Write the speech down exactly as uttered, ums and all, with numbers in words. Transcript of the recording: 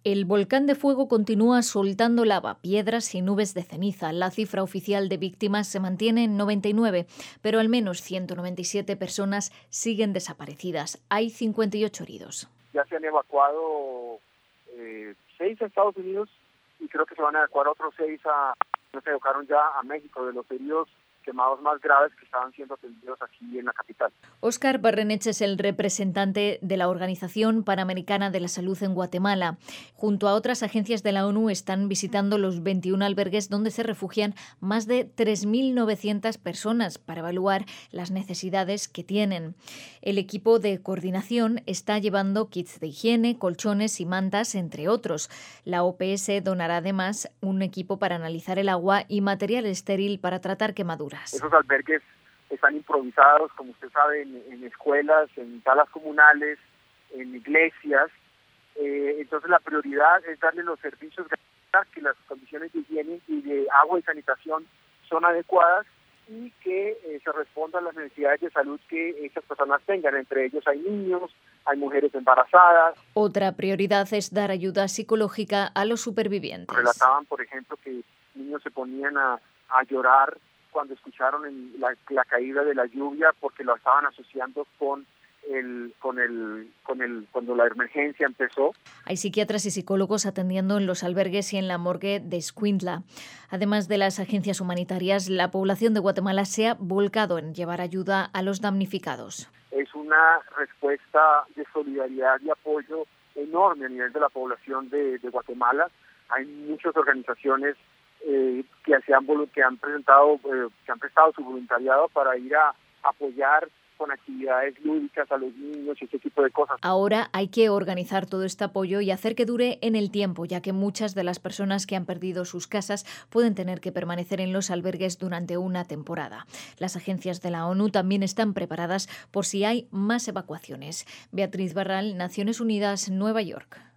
El volcán de fuego continúa soltando lava, piedras y nubes de ceniza. La cifra oficial de víctimas se mantiene en noventa y nueve, pero al menos ciento noventa y siete personas siguen desaparecidas. Hay cincuenta y ocho heridos. Ya se han evacuado eh, seis a Estados Unidos y creo que se van a evacuar otros seis a... se evacuaron ya a México de los heridos quemados más graves que estaban siendo atendidos aquí en la capital. Óscar Barrenech es el representante de la Organización Panamericana de la Salud en Guatemala. Junto a otras agencias de la ONU están visitando los veintiún albergues donde se refugian más de tres mil novecientas personas para evaluar las necesidades que tienen. El equipo de coordinación está llevando kits de higiene, colchones y mantas, entre otros. La O P S donará además un equipo para analizar el agua y material estéril para tratar quemaduras. Esos albergues están improvisados, como usted sabe, en, en escuelas, en salas comunales, en iglesias. Eh, entonces la prioridad es darle los servicios, que las condiciones de higiene y de agua y sanitación son adecuadas y que eh, se responda a las necesidades de salud que esas personas tengan. Entre ellos hay niños, hay mujeres embarazadas. Otra prioridad es dar ayuda psicológica a los supervivientes. Relataban, por ejemplo, que niños se ponían a, a llorar cuando escucharon en la, la caída de la lluvia porque lo estaban asociando con el, con el, con el, cuando la emergencia empezó. Hay psiquiatras y psicólogos atendiendo en los albergues y en la morgue de Escuintla. Además de las agencias humanitarias, la población de Guatemala se ha volcado en llevar ayuda a los damnificados. Es una respuesta de solidaridad y apoyo enorme a nivel de la población de, de Guatemala. Hay muchas organizaciones Eh, que, se han, que han presentado, eh, que han prestado su voluntariado para ir a apoyar con actividades lúdicas a los niños y ese tipo de cosas. Ahora hay que organizar todo este apoyo y hacer que dure en el tiempo, ya que muchas de las personas que han perdido sus casas pueden tener que permanecer en los albergues durante una temporada. Las agencias de la ONU también están preparadas por si hay más evacuaciones. Beatriz Barral, Naciones Unidas, Nueva York.